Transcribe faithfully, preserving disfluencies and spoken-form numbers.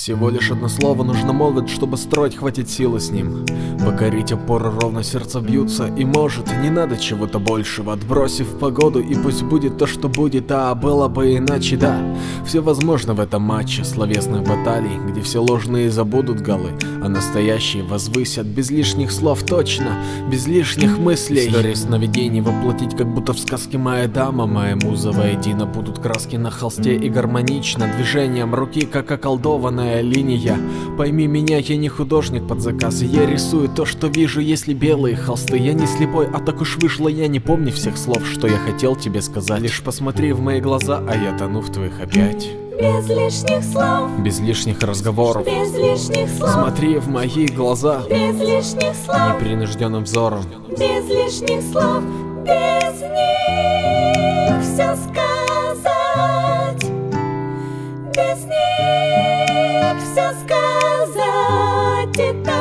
Всего лишь одно слово нужно молвить, чтобы строить, хватит силы с ним. Покорить опоры, ровно сердце бьются. И может, не надо чего-то большего, отбросив погоду, и пусть будет то, что будет. А было бы иначе, да. Все возможно в этом матче словесных баталий, где все ложные забудут голы, а настоящие возвысят. Без лишних слов, точно, без лишних мыслей. Истории сновидений воплотить, как будто в сказке. Моя дама, моя муза воедино. Будут краски на холсте и гармонично движением руки, как околдованная линия. Пойми меня, я не художник под заказ, я рисую то, что вижу, если белые холсты. Я не слепой, а так уж вышло, я не помню всех слов, что я хотел тебе сказать. Лишь посмотри в мои глаза, а я тону в твоих опять. Без лишних слов, без лишних разговоров, без лишних слов. Смотри в мои глаза, без лишних слов, непринужденным взором, без лишних слов. Без них все сказать, без них все сказать и так.